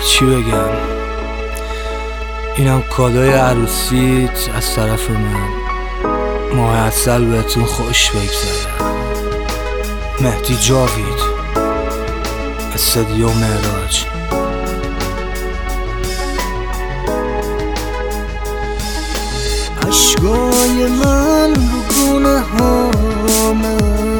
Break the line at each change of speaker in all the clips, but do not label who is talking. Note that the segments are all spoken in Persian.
چی بگم؟ اینم کادوی عروسیت از طرف من. ماه عسل بهتون خوش بگذره. مهدی جاوید، استودیو معراج.
عشقای من رو گونه هامه،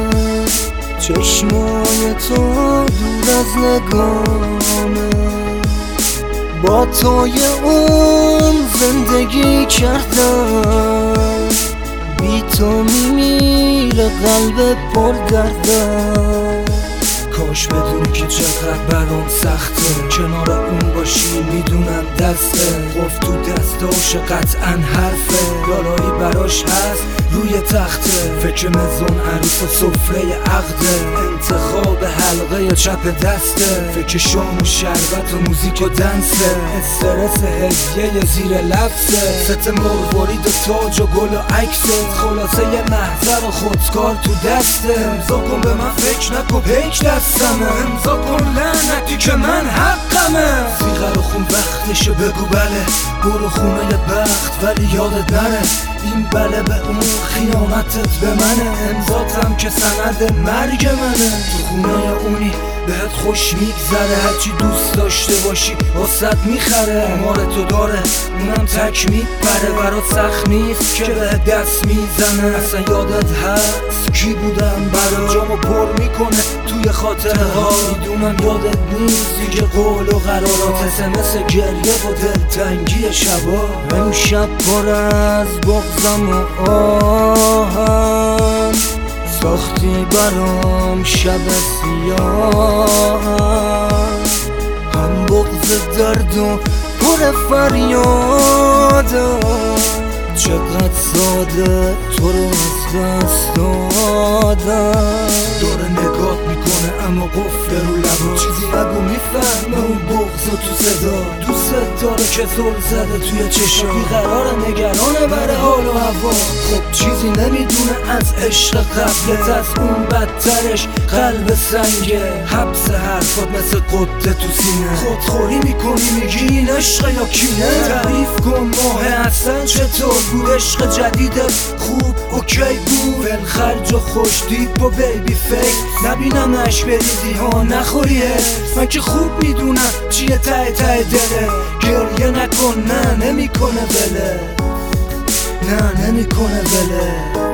چشمای تو دور از نگامه. با توی اون زندگی کردم، بی تو میمیره قلب پر دردم.
کاش بدونی که چقدر برام سخته، کنار اون باشی میدونم دسته. گفت تو دستاش قطعا حرفه، دارایی براش هست روی تخته. فکر مزون عروس و سفره عقده، انتخاب حلقه چپ دسته. فکر شام و شربت و موزیک و دنسه، استرس هدیه زیر لفظه. ست مروارید و تاج و گل و عکسه، خلاصه یه محضر و خودکار تو دسته. امضا کن به من فکر نکن پیک دستمه، امضا کن لعنتی که من حقمه. سیغه رو خون وقتشه بگو بله، برو خونه بخت ولی یادت نره این بله به اون خیانتت به منه. امضاتم که سند مرگ منه. تو خونه اونی بهت خوش میگذره، هرچی دوست داشته باشی واسط میخره. آمار تو داره اونم تک میپره، برات سخت نیست که به دست میزنه. اصلا یادت هست کی بودم برات، جامو پر میکنه توی خاطره ها. میدونم یادت نیست دیگه قول و قرارات، SMS گریه و دلتنگی شبا.
امشب پر از بغضم و آهم، ساختی برام شب سیاه. هم بغض درد و پر فریادم، چقدر ساده تو رو از دست دادم.
داره نگات میکنه اما قفل رو لبا، چیزی نگو میفهمه اون بغض و تو صدا. دوست داره که زل زده توی چشا، بیقرار نگرانه بره حال و هوا. خب چیزی نمیدونه از عشق قبلت، از اون بدترش قلب سنگه. حبس حرفات مثل قده تو سینه، خودخوری میکنی میگی این عشق یا کینه. تعریف کن ماه عسل چطور بود، عشق جدیدت خوب اوکی بود. ولخرج و خوش دیپ و بیبی فیک، نبینم نش بریزی ها نخوری حرف. من که خوب میدونم چیه ته ته دله، گریه نکن نه نمیکنه بله، نه نمیکنه بله.